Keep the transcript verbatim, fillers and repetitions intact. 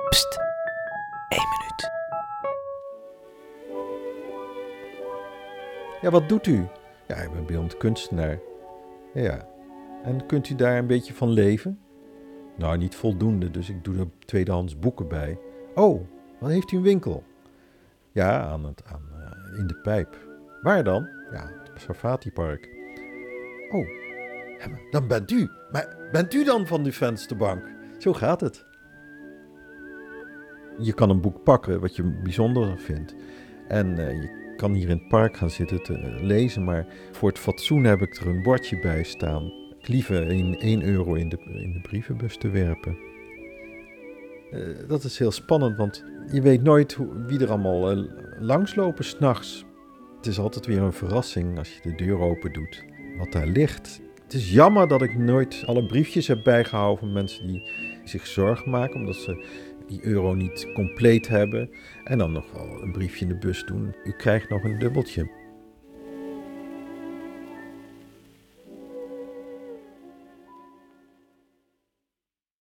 Pst, één minuut. Ja, wat doet u? Ja, ik ben beeldend kunstenaar. Ja, en kunt u daar een beetje van leven? Nou, niet voldoende, dus ik doe er tweedehands boeken bij. Oh, wat heeft u een winkel? Ja, aan het, aan, uh, in de Pijp. Waar dan? Ja, het Sarfati-park. Oh, dan bent u. Maar bent u dan van de vensterbank? Zo gaat het. Je kan een boek pakken wat je bijzonder vindt. En uh, je kan hier in het park gaan zitten te uh, lezen, maar voor het fatsoen heb ik er een bordje bij staan. Liever in één euro in de, in de brievenbus te werpen. Uh, dat is heel spannend, want je weet nooit hoe, wie er allemaal uh, langslopen 's nachts. Het is altijd weer een verrassing als je de deur open doet, wat daar ligt. Het is jammer dat ik nooit alle briefjes heb bijgehouden van mensen die zich zorgen maken, omdat ze die euro niet compleet hebben. En dan nog wel een briefje in de bus doen. U krijgt nog een dubbeltje.